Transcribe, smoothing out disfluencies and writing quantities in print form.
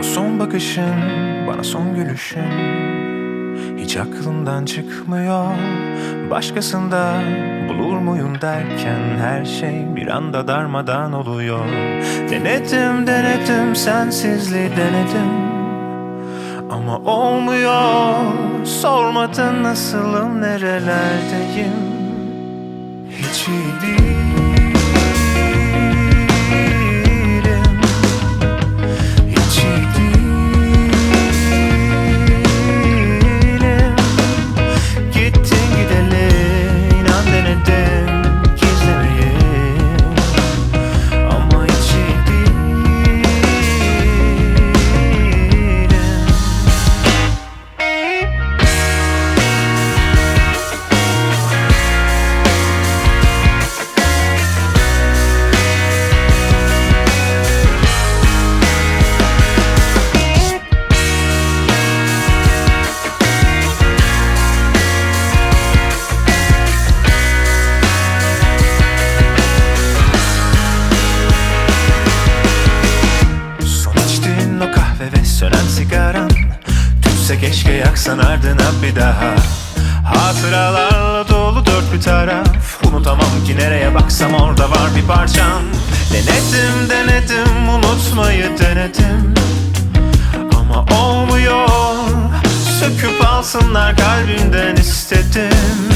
son bakışın, bana son gülüşün hiç aklımdan çıkmıyor. Başkasında bulur muyum derken her şey bir anda darmadan oluyor. Denedim sensizliği denedim ama olmuyor. Sormadın nasılım, nerelerdeyim, hiç iyi değilim, hiç iyi değilim. Gittin gideli inan denedim gizlemeyi ama hiç iyi değilim. Ve sönen sigaran tütse keşke yaksan ardına bir daha. Hatıralarla dolu dört bir taraf, unutamam ki nereye baksam orada var bir parçam. Denedim unutmayı denedim ama olmuyor. Söküp alsınlar kalbimden istedim.